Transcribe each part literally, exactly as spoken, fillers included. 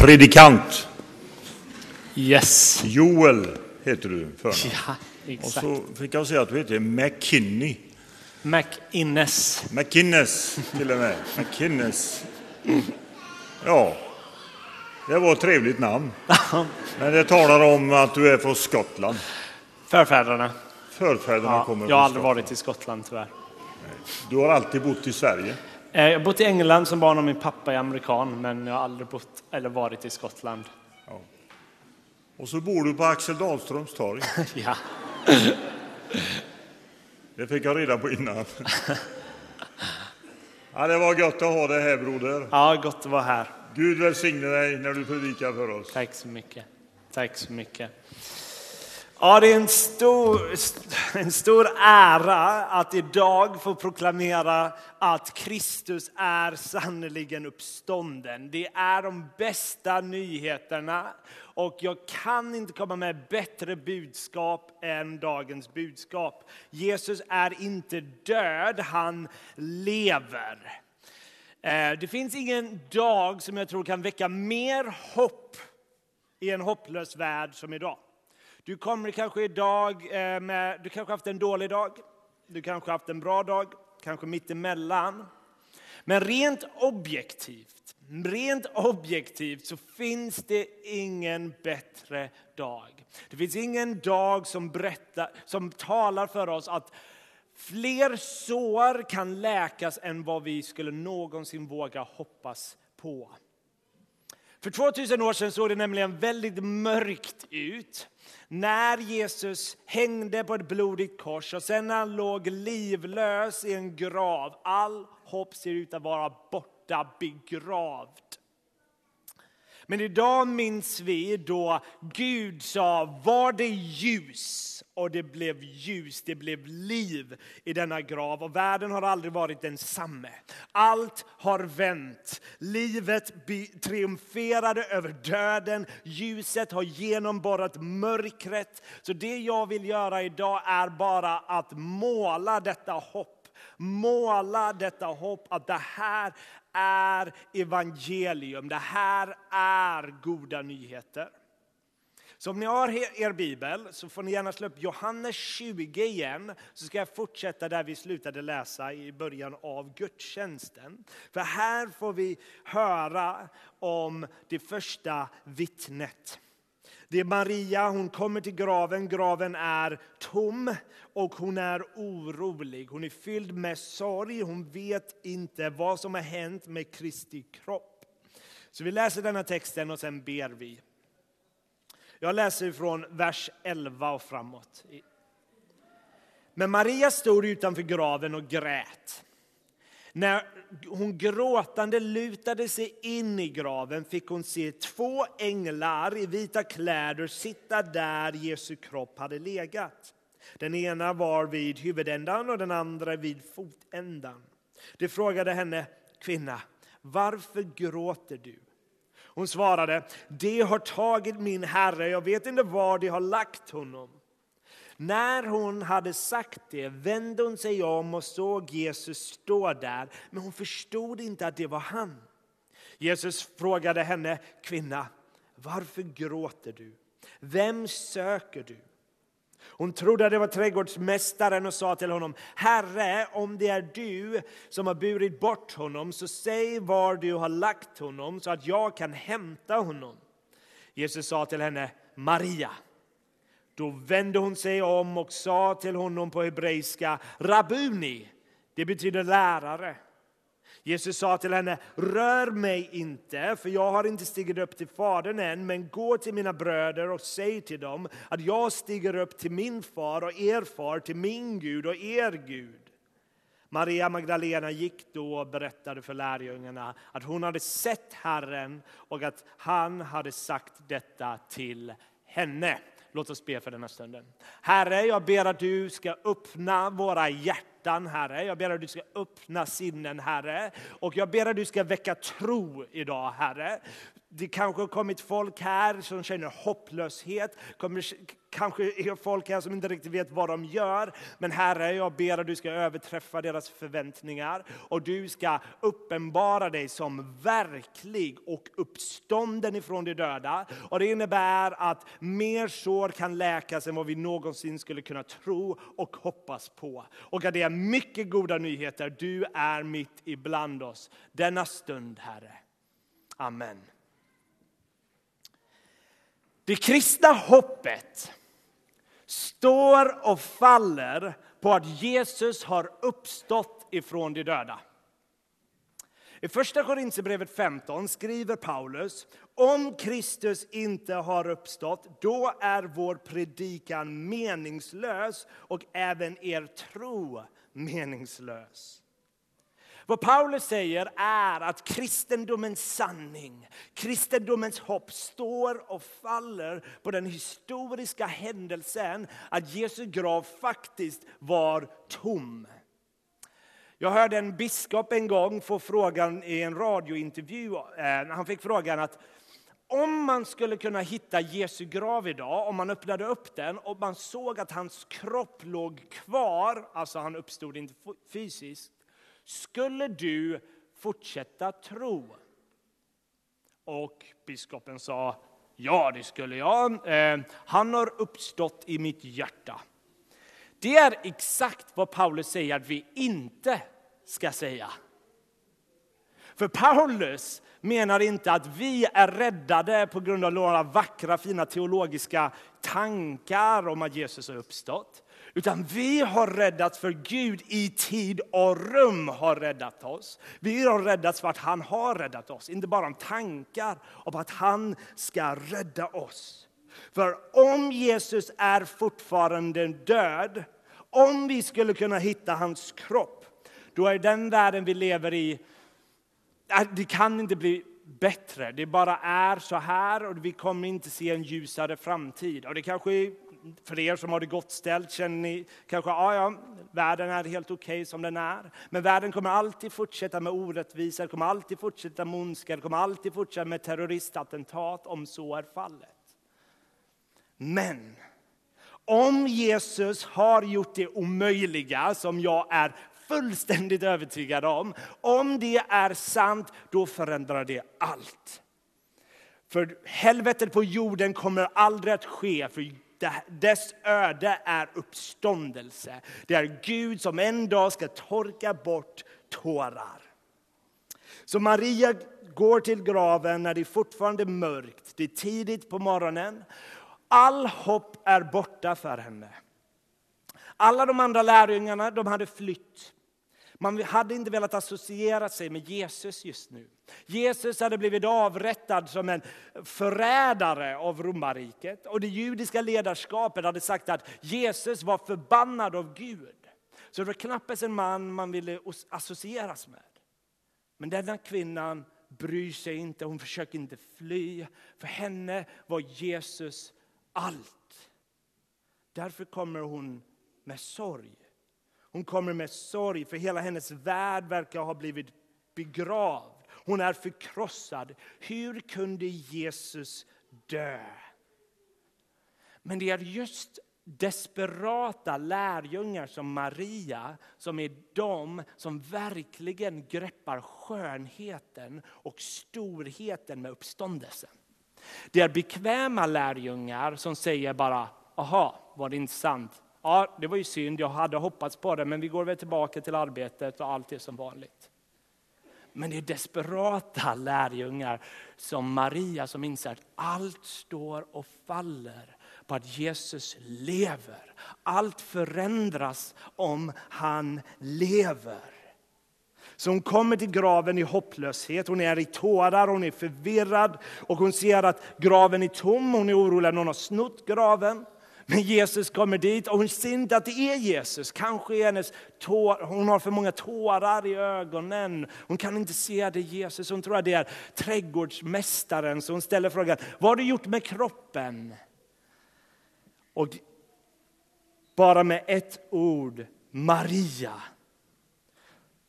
predikant. Yes. Joel heter du förnamn. Ja, Och exakt. så fick jag säga att du heter McKinney. McInnes. McInnes till och med. McInnes. Ja, det var ett trevligt namn. Men det talar om att du är från Skottland. Förfäderna. Förfäderna Ja, kommer jag har från aldrig Skottland. varit i Skottland tyvärr. Du har alltid bott i Sverige. Eh, Jag har bott i England som barn och min pappa är amerikan, men jag har aldrig bott eller varit i Skottland. Ja. Och så bor du på Axel Dahlströms torg. Ja. Det fick jag reda på innan. Ja, det var gott att ha det här, broder. Ja, gott att vara här. Gud välsigne dig när du predikar för oss. Tack så mycket. Tack så mycket. Ja, det är en stor, en stor ära att idag få proklamera att Kristus är sannoliken uppstånden. Det är de bästa nyheterna och jag kan inte komma med bättre budskap än dagens budskap. Jesus är inte död, han lever. Det finns ingen dag som jag tror kan väcka mer hopp i en hopplös värld som idag. Du kommer kanske idag med, du kanske haft en dålig dag, du kanske haft en bra dag, kanske mitt emellan. Men rent objektivt, rent objektivt så finns det ingen bättre dag. Det finns ingen dag som berättar, som talar för oss att fler sår kan läkas än vad vi skulle någonsin våga hoppas på. För tvåtusen år sedan såg det nämligen väldigt mörkt ut när Jesus hängde på ett blodigt kors och sen när han låg livlös i en grav. All hopp ser ut att vara borta, begravd. Men idag minns vi då Gud sa, var det ljus? Och det blev ljus, det blev liv i denna grav. Och världen har aldrig varit densamma. Allt har vänt. Livet triumferade över döden. Ljuset har genomborrat mörkret. Så det jag vill göra idag är bara att måla detta hopp. Måla detta hopp att det här är evangelium. Det här är goda nyheter. Så om ni har er bibel så får ni gärna slå upp Johannes tjugo igen. Så ska jag fortsätta där vi slutade läsa i början av gudstjänsten. För här får vi höra om det första vittnet. Det är Maria, hon kommer till graven. Graven är tom och hon är orolig. Hon är fylld med sorg. Hon vet inte vad som har hänt med Kristi kropp. Så vi läser denna texten och sen ber vi. Jag läser från vers elva och framåt. Men Maria stod utanför graven och grät. När hon gråtande lutade sig in i graven fick hon se två änglar i vita kläder sitta där Jesu kropp hade legat. Den ena var vid huvudändan och den andra vid fotändan. De frågade henne, kvinna, varför gråter du? Hon svarade, de har tagit min herre, jag vet inte var de har lagt honom. När hon hade sagt det vände hon sig om och såg Jesus stå där, men hon förstod inte att det var han. Jesus frågade henne, kvinna, varför gråter du? Vem söker du? Hon trodde att det var trädgårdsmästaren och sa till honom, Herre, om det är du som har burit bort honom så säg var du har lagt honom så att jag kan hämta honom. Jesus sa till henne, Maria. Då vände hon sig om och sa till honom på hebreiska, Rabuni, det betyder lärare. Jesus sa till henne, rör mig inte, för jag har inte stigit upp till fadern än, men gå till mina bröder och säg till dem att jag stiger upp till min far och er far, till min Gud och er Gud. Maria Magdalena gick då och berättade för lärjungarna att hon hade sett Herren och att han hade sagt detta till henne. Låt oss be för denna stunden. Herre, jag ber att du ska öppna våra hjärtan. hjärtan, Herre. Jag ber att du ska öppna sinnen, Herre. Och jag ber att du ska väcka tro idag, Herre. Det kanske har kommit folk här som känner hopplöshet. Kommer, kanske är folk här som inte riktigt vet vad de gör. Men Herre, jag ber att du ska överträffa deras förväntningar. Och du ska uppenbara dig som verklig och uppstånden ifrån de döda. Och det innebär att mer sår kan läkas än vad vi någonsin skulle kunna tro och hoppas på. Och att det är mycket goda nyheter. Du är mitt ibland oss denna stund, Herre. Amen. Det kristna hoppet står och faller på att Jesus har uppstått ifrån de döda. I första Korinthierbrevet femton skriver Paulus: om Kristus inte har uppstått, då är vår predikan meningslös och även er tro meningslös. Vad Paulus säger är att kristendomens sanning, kristendomens hopp står och faller på den historiska händelsen att Jesu grav faktiskt var tom. Jag hörde en biskop en gång få frågan i en radiointervju. Han fick frågan att om man skulle kunna hitta Jesu grav idag, om man öppnade upp den och man såg att hans kropp låg kvar, alltså han uppstod inte fysiskt, skulle du fortsätta tro? Och biskopen sa, ja det skulle jag. Eh, han har uppstått i mitt hjärta. Det är exakt vad Paulus säger att vi inte ska säga. För Paulus menar inte att vi är räddade på grund av några vackra, fina teologiska tankar om att Jesus har uppstått. Utan vi har räddats för Gud i tid och rum har räddat oss. Vi har räddats för att han har räddat oss. Inte bara om tankar om att han ska rädda oss. För om Jesus är fortfarande död, om vi skulle kunna hitta hans kropp, då är den världen vi lever i, det kan inte bli bättre. Det bara är så här och vi kommer inte se en ljusare framtid. Och det kanske är, för er som har det gott ställt känner ni kanske, ja, ja, världen är helt okej okay som den är. Men världen kommer alltid fortsätta med orättvisor, kommer alltid fortsätta med ondska, kommer alltid fortsätta med terroristattentat om så är fallet. Men om Jesus har gjort det omöjliga, som jag är fullständigt övertygad om, om det är sant, då förändrar det allt. För helvetet på jorden kommer aldrig att ske, för dess öde är uppståndelse. Det är Gud som en dag ska torka bort tårar. Så Maria går till graven när det är fortfarande mörkt. Det är tidigt på morgonen. All hopp är borta för henne. Alla de andra lärjungarna, de hade flytt. Man hade inte velat associera sig med Jesus just nu. Jesus hade blivit avrättad som en förrädare av romarriket. Och det judiska ledarskapet hade sagt att Jesus var förbannad av Gud. Så det var knappast en man man ville associeras med. Men denna kvinnan bryr sig inte, hon försöker inte fly. För henne var Jesus allt. Därför kommer hon med sorg. Hon kommer med sorg för hela hennes värld verkar ha blivit begravd. Hon är förkrossad. Hur kunde Jesus dö? Men det är just desperata lärjungar som Maria som är de som verkligen greppar skönheten och storheten med uppståndelsen. Det är bekväma lärjungar som säger bara, aha, var det inte sant? Ja, det var ju synd, jag hade hoppats på det, men vi går väl tillbaka till arbetet och allt är som vanligt. Men det är desperata lärjungar som Maria som inser att allt står och faller på att Jesus lever. Allt förändras om han lever. Så hon kommer till graven i hopplöshet. Hon är i tårar, hon är förvirrad. Och hon ser att graven är tom. Hon är orolig att någon har snott graven. Men Jesus kommer dit och hon ser inte att det är Jesus. Kanske är hennes tår, hon har för många tårar i ögonen. Hon kan inte se att det är Jesus. Hon tror att det är trädgårdsmästaren. Så hon ställer frågan, vad har du gjort med kroppen? Och bara med ett ord, Maria,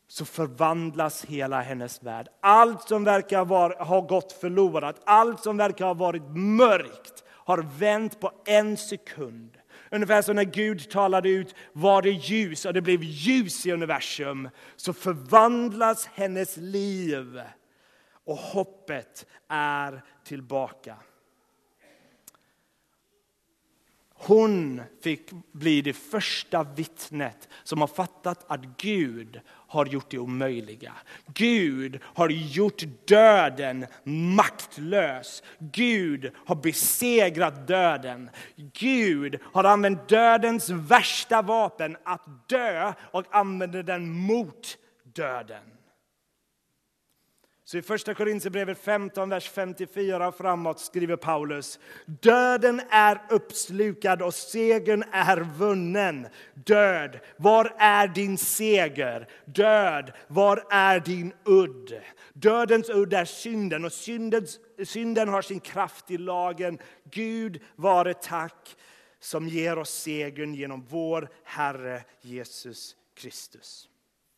så förvandlas hela hennes värld. Allt som verkar var, ha gått förlorat, allt som verkar ha varit mörkt har vänt på en sekund. Ungefär som när Gud talade ut, var det ljus och det blev ljus i universum, så förvandlas hennes liv och hoppet är tillbaka. Hon fick bli det första vittnet som har fattat att Gud har gjort det omöjliga. Gud har gjort döden maktlös. Gud har besegrat döden. Gud har använt dödens värsta vapen att dö och använder den mot döden. Så i första Korinthierbrevet femton, vers femtiofyra framåt skriver Paulus: döden är uppslukad och segern är vunnen. Död, var är din seger? Död, var är din udd? Dödens udd är synden och syndens, synden har sin kraft i lagen. Gud vare tack som ger oss segern genom vår Herre Jesus Kristus.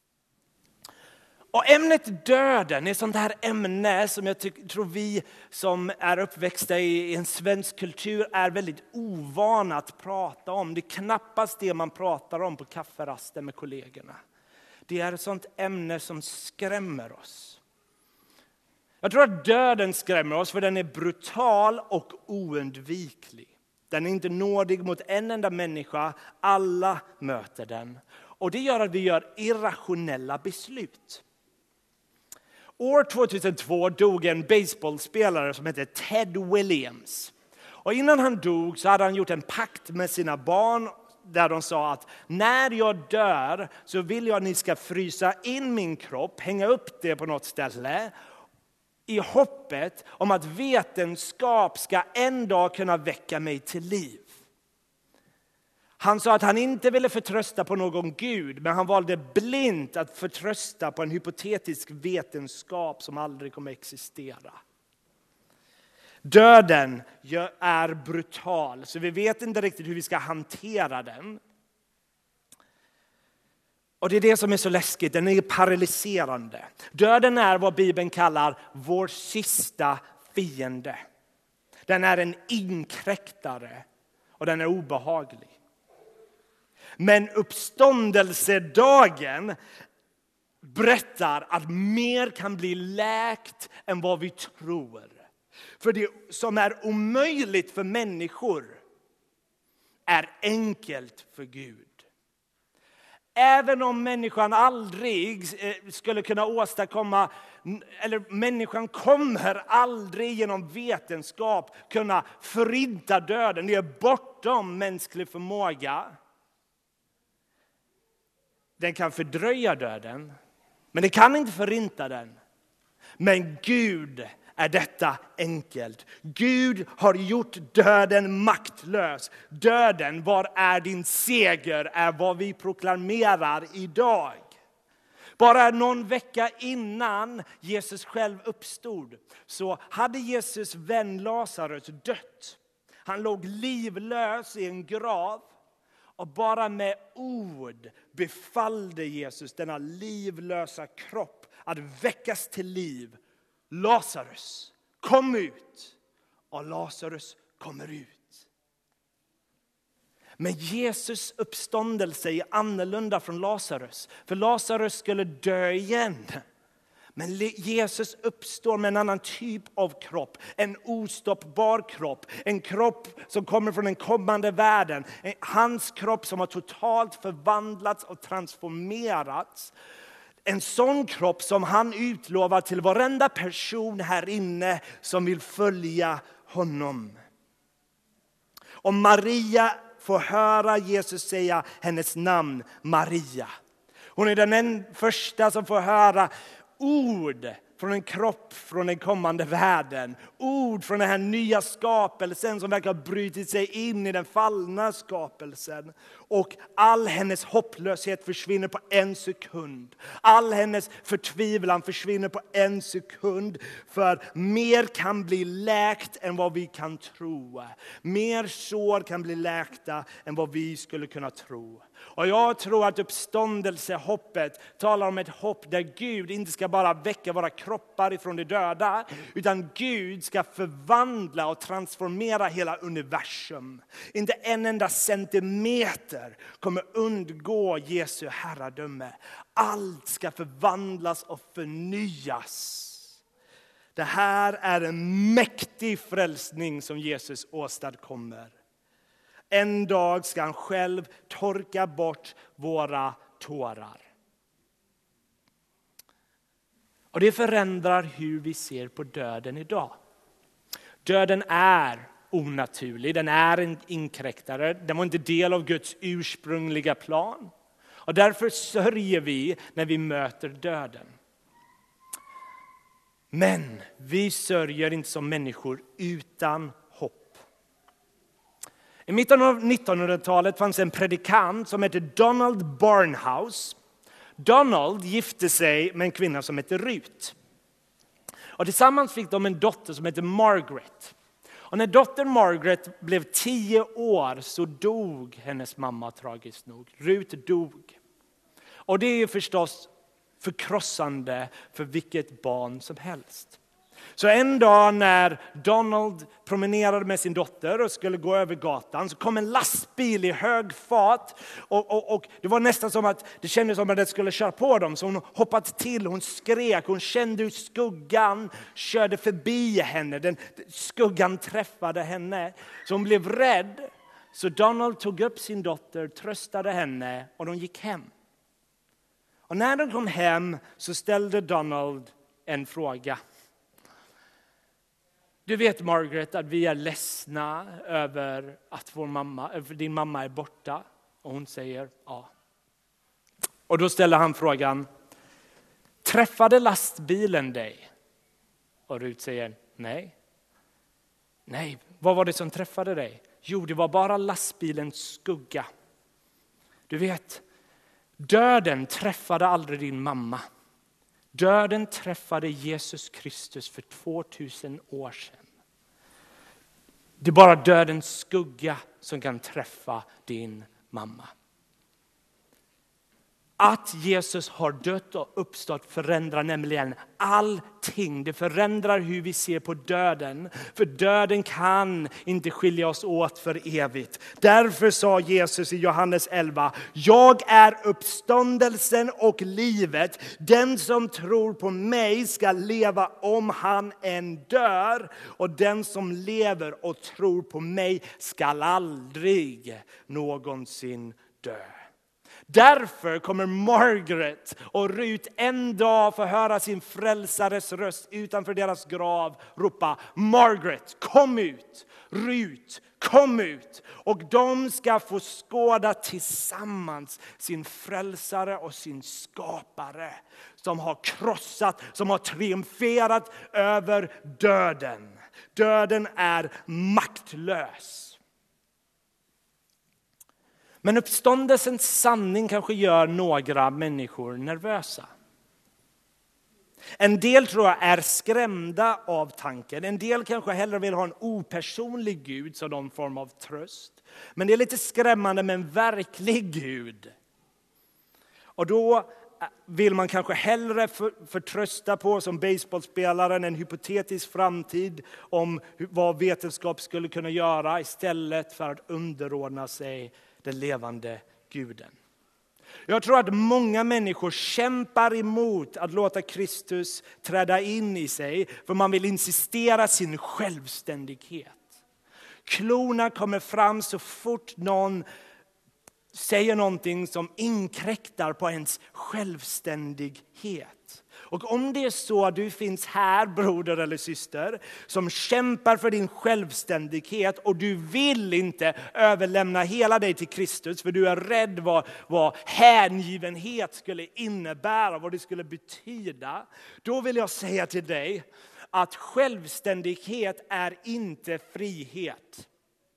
Och ämnet döden är sånt här ämne som jag tycker, tror vi som är uppväxta i en svensk kultur är väldigt ovana att prata om. Det är knappast det man pratar om på kafferasten med kollegorna. Det är ett sånt ämne som skrämmer oss. Jag tror att döden skrämmer oss för den är brutal och oundviklig. Den är inte nådig mot en enda människa. Alla möter den. Och det gör att vi gör irrationella beslut. År tvåtusentvå dog en baseballspelare som heter Ted Williams. Och innan han dog så hade han gjort en pakt med sina barn där de sa att när jag dör så vill jag att ni ska frysa in min kropp, hänga upp det på något ställe i hoppet om att vetenskap ska en dag kunna väcka mig till liv. Han sa att han inte ville förtrösta på någon Gud, men han valde blint att förtrösta på en hypotetisk vetenskap som aldrig kommer existera. Döden är brutal, så vi vet inte riktigt hur vi ska hantera den. Och det är det som är så läskigt, den är paralyserande. Döden är vad Bibeln kallar vår sista fiende. Den är en inkräktare och den är obehaglig. Men uppståndelsedagen berättar att mer kan bli läkt än vad vi tror. För det som är omöjligt för människor är enkelt för Gud. Även om människan aldrig skulle kunna åstadkomma, eller människan kommer aldrig genom vetenskap kunna förinta döden. Det är bortom mänsklig förmåga. Den kan fördröja döden, men det kan inte förinta den. Men Gud är detta enkelt. Gud har gjort döden maktlös. Döden, var är din seger? Är vad vi proklamerar idag. Bara någon vecka innan Jesus själv uppstod så hade Jesus vän Lazarus dött. Han låg livlös i en grav. Och bara med ord befallde Jesus denna livlösa kropp att väckas till liv. Lazarus, kom ut! Och Lazarus kommer ut. Men Jesus uppståndelse är annorlunda från Lazarus. För Lazarus skulle dö igen. Men Jesus uppstår med en annan typ av kropp. En ostoppbar kropp. En kropp som kommer från den kommande världen. Hans kropp som har totalt förvandlats och transformerats. En sån kropp som han utlovar till varenda person här inne som vill följa honom. Och Maria får höra Jesus säga hennes namn, Maria. Hon är den första som får höra ord från en kropp från den kommande världen. Ord från den här nya skapelsen som verkar ha brutit sig in i den fallna skapelsen. Och all hennes hopplöshet försvinner på en sekund. All hennes förtvivlan försvinner på en sekund. För mer kan bli läkt än vad vi kan tro. Mer sår kan bli läkta än vad vi skulle kunna tro. Och jag tror att uppståndelsehoppet talar om ett hopp där Gud inte ska bara väcka våra kroppar ifrån de döda, utan Gud ska förvandla och transformera hela universum. Inte en enda centimeter kommer undgå Jesu herradöme. Allt ska förvandlas och förnyas. Det här är en mäktig frälsning som Jesus åstadkommer. En dag ska han själv torka bort våra tårar. Och det förändrar hur vi ser på döden idag. Döden är onaturlig, den är en inkräktare. Den var inte del av Guds ursprungliga plan. Och därför sörjer vi när vi möter döden. Men vi sörjer inte som människor utan hopp. I mitten av nittonhundratalet fanns en predikant som hette Donald Barnhouse. Donald gifte sig med en kvinna som hette Ruth. Och tillsammans fick de en dotter som hette Margaret. Och när dottern Margaret blev tio år så dog hennes mamma tragiskt nog. Ruth dog. Och det är förstås förkrossande för vilket barn som helst. Så en dag när Donald promenerade med sin dotter och skulle gå över gatan så kom en lastbil i hög fart. Och, och, och det var nästan som att det kändes som att det skulle köra på dem. Så hon hoppade till, hon skrek, hon kände hur skuggan körde förbi henne. Den, skuggan träffade henne. Så hon blev rädd. Så Donald tog upp sin dotter, tröstade henne och de gick hem. Och när de kom hem så ställde Donald en fråga. Du vet Margaret att vi är ledsna över att vår mamma, över din mamma är borta. Och hon säger ja. Och då ställer han frågan. Träffade lastbilen dig? Och Ruth säger nej. Nej, vad var det som träffade dig? Jo, det var bara lastbilens skugga. Du vet, döden träffade aldrig din mamma. Döden träffade Jesus Kristus för tvåtusen år sedan. Det är bara dödens skugga som kan träffa din mamma. Att Jesus har dött och uppstått förändrar nämligen allting. Det förändrar hur vi ser på döden. För döden kan inte skilja oss åt för evigt. Därför sa Jesus i Johannes elva. Jag är uppståndelsen och livet. Den som tror på mig ska leva om han än dör. Och den som lever och tror på mig ska aldrig någonsin dö. Därför kommer Margaret och Ruth en dag få höra sin frälsares röst utanför deras grav ropa Margaret, kom ut! Ruth, kom ut! Och de ska få skåda tillsammans sin frälsare och sin skapare som har krossat, som har triumferat över döden. Döden är maktlös. Men uppståndelsens sanning kanske gör några människor nervösa. En del tror jag är skrämda av tanken. En del kanske hellre vill ha en opersonlig Gud som någon form av tröst. Men det är lite skrämmande med en verklig Gud. Och då vill man kanske hellre förtrösta på som baseballspelaren en hypotetisk framtid om vad vetenskap skulle kunna göra istället för att underordna sig den levande Guden. Jag tror att många människor kämpar emot att låta Kristus träda in i sig. För man vill insistera sin självständighet. Klorna kommer fram så fort någon säger någonting som inkräktar på ens självständighet. Och om det är så att du finns här, broder eller syster, som kämpar för din självständighet och du vill inte överlämna hela dig till Kristus för du är rädd vad, vad hängivenhet skulle innebära, vad det skulle betyda. Då vill jag säga till dig att självständighet är inte frihet.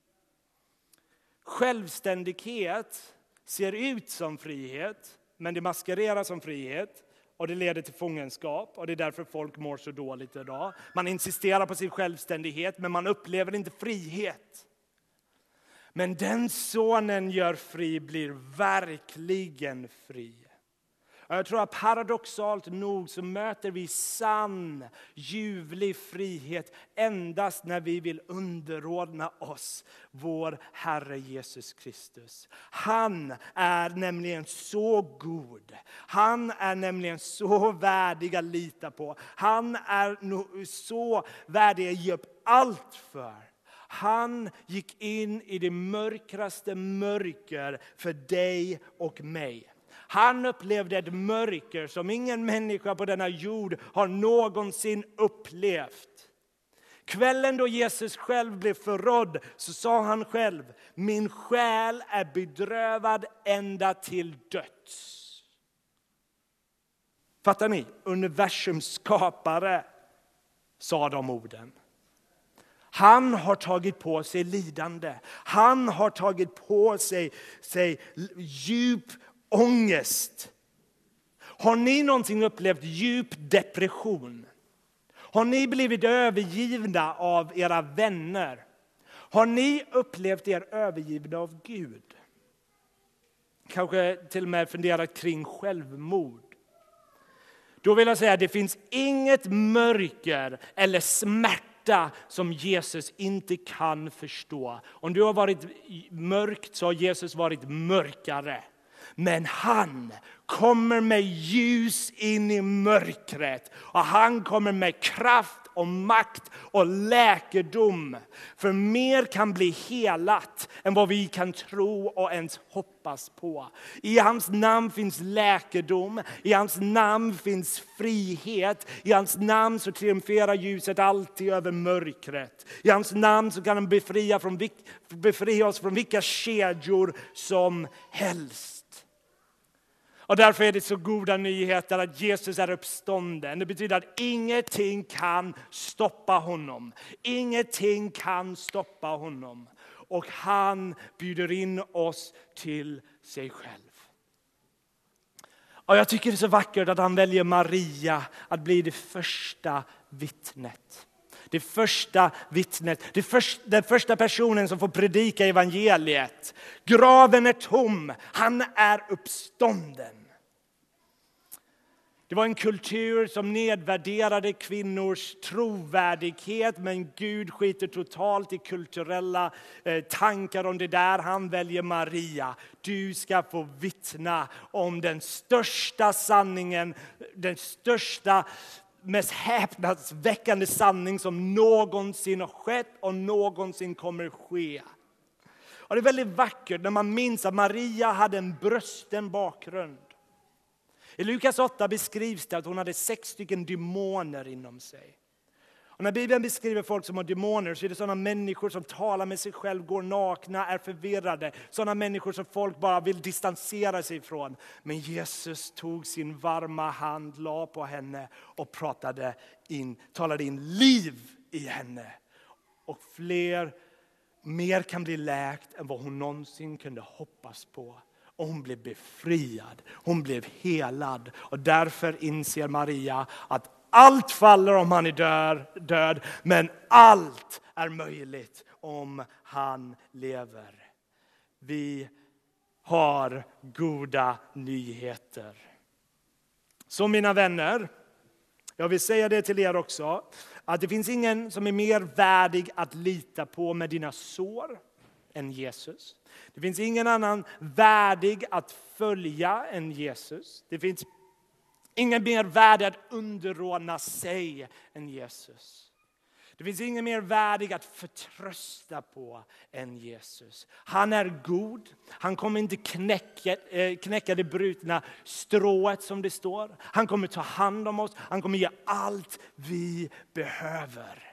Självständighet ser ut som frihet, men det maskerar som frihet. Och det leder till fångenskap och det är därför folk mår så dåligt idag. Man insisterar på sin självständighet men man upplever inte frihet. Men den sonen gör fri blir verkligen fri. Och jag tror att paradoxalt nog så möter vi sann, ljuvlig frihet endast när vi vill underordna oss vår Herre Jesus Kristus. Han är nämligen så god. Han är nämligen så värdig att lita på. Han är så värdig att ge upp allt för. Han gick in i det mörkraste mörker för dig och mig. Han upplevde ett mörker som ingen människa på denna jord har någonsin upplevt. Kvällen då Jesus själv blev förrådd så sa han själv: min själ är bedrövad ända till döds. Fattar ni? Universums skapare sa de orden. Han har tagit på sig lidande. Han har tagit på sig, sig djup ångest. Har ni någonsin upplevt djup depression? Har ni blivit övergivna av era vänner? Har ni upplevt er övergivna av Gud? Kanske till och med funderat kring självmord. Då vill jag säga att det finns inget mörker eller smärta som Jesus inte kan förstå. Om du har varit mörkt så har Jesus varit mörkare. Men han kommer med ljus in i mörkret. Och han kommer med kraft och makt och läkedom. För mer kan bli helat än vad vi kan tro och ens hoppas på. I hans namn finns läkedom. I hans namn finns frihet. I hans namn så triumferar ljuset alltid över mörkret. I hans namn så kan han befria, från, befria oss från vilka kedjor som helst. Och därför är det så goda nyheter att Jesus är uppstånden. Det betyder att ingenting kan stoppa honom. Ingenting kan stoppa honom. Och han bjuder in oss till sig själv. Och jag tycker det är så vackert att han väljer Maria att bli det första vittnet. Det första vittnet, det första, den första personen som får predika evangeliet. Graven är tom, han är uppstånden. Det var en kultur som nedvärderade kvinnors trovärdighet, men Gud skiter totalt i kulturella eh, tankar om det där. Han väljer Maria. Du ska få vittna om den största sanningen, den största, mest häpnadsväckande sanning som någonsin har skett och någonsin kommer ske. Och det är väldigt vackert när man minns att Maria hade en brösten bakgrund. I Lukas åtta beskrivs det att hon hade sex stycken demoner inom sig. Och när Bibeln beskriver folk som har demoner så är det sådana människor som talar med sig själv, går nakna, är förvirrade. Sådana människor som folk bara vill distansera sig ifrån. Men Jesus tog sin varma hand, la på henne och pratade in, talade in liv i henne. Och fler, mer kan bli läkt än vad hon någonsin kunde hoppas på. Och hon blev befriad, hon blev helad. Och därför inser Maria att allt faller om han är död, död. Men allt är möjligt om han lever. Vi har goda nyheter. Så mina vänner, jag vill säga det till er också. Att det finns ingen som är mer värdig att lita på med dina sår än Jesus. Det finns ingen annan värdig att följa än Jesus. Det finns ingen mer värdig att underordna sig än Jesus. Det finns ingen mer värdig att förtrösta på än Jesus. Han är god. Han kommer inte knäcka, knäcka det brutna strået som det står. Han kommer ta hand om oss. Han kommer ge allt vi behöver.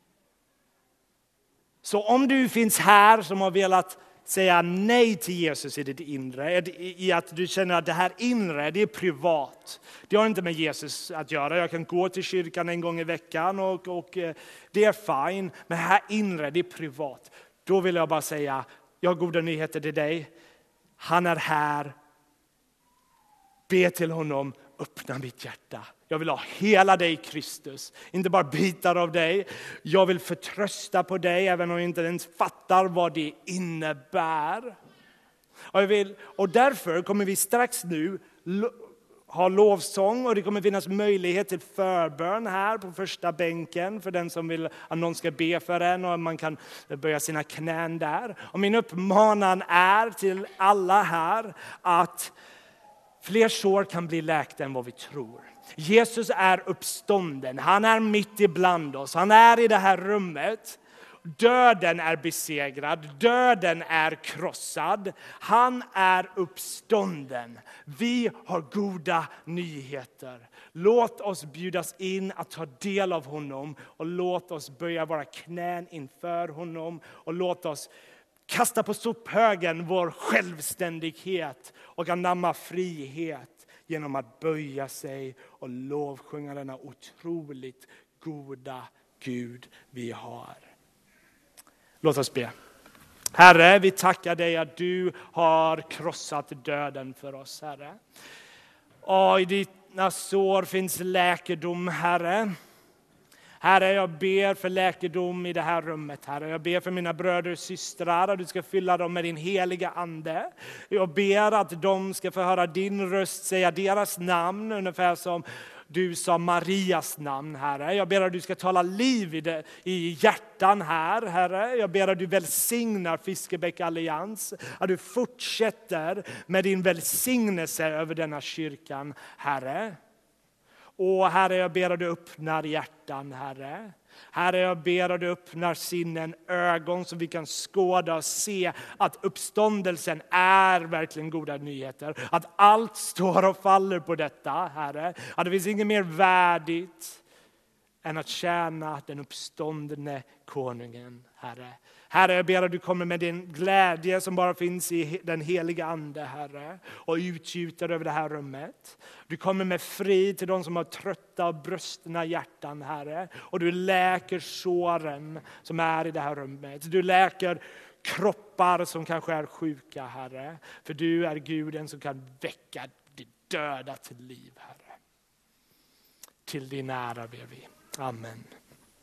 Så om du finns här som har velat säga nej till Jesus i ditt inre, i att du känner att det här inre, det är privat. Det har inte med Jesus att göra. Jag kan gå till kyrkan en gång i veckan och, och det är fine. Men här inre, det är privat. Då vill jag bara säga, jag har goda nyheter till dig. Han är här. Be till honom, öppna mitt hjärta. Jag vill ha hela dig, Kristus. Inte bara bitar av dig. Jag vill förtrösta på dig även om jag inte ens fattar vad det innebär. Och, jag vill, och därför kommer vi strax nu ha lovsång och det kommer finnas möjlighet till förbön här på första bänken för den som vill att någon ska be för en och man kan böja sina knän där. Och min uppmanan är till alla här att fler sår kan bli läkta än vad vi tror. Jesus är uppstånden, han är mitt ibland oss, han är i det här rummet. Döden är besegrad, döden är krossad, han är uppstånden. Vi har goda nyheter. Låt oss bjudas in att ta del av honom och låt oss böja våra knän inför honom och låt oss kasta på sophögen vår självständighet och anamma frihet genom att böja sig och lovsjunga denna otroligt goda Gud vi har. Låt oss be. Herre, vi tackar dig att du har krossat döden för oss, Herre. Och i dina sår finns läkedom, Herre. Herre, jag ber för läkedom i det här rummet, Herre. Jag ber för mina bröder och systrar att du ska fylla dem med din heliga ande. Jag ber att de ska få höra din röst säga deras namn, ungefär som du sa Marias namn, Herre. Jag ber att du ska tala liv i, det, i hjärtan här, Herre. Jag ber att du välsignar Fiskebäck Allians. Att du fortsätter med din välsignelse över denna kyrkan, Herre. Och Herre, jag ber att du öppnar hjärtan, Herre. Herre, jag ber att du öppnar sinnen, ögon så vi kan skåda och se att uppståndelsen är verkligen goda nyheter. Att allt står och faller på detta, Herre. Att det finns inget mer värdigt än att tjäna den uppståndne konungen, Herre. Herre, jag ber att du kommer med din glädje som bara finns i den heliga ande, Herre. Och utgjuter över det här rummet. Du kommer med frid till de som har trötta och bröstna hjärtan, Herre. Och du läker såren som är i det här rummet. Du läker kroppar som kanske är sjuka, Herre. För du är Guden som kan väcka det döda till liv, Herre. Till din ära ber vi. Amen.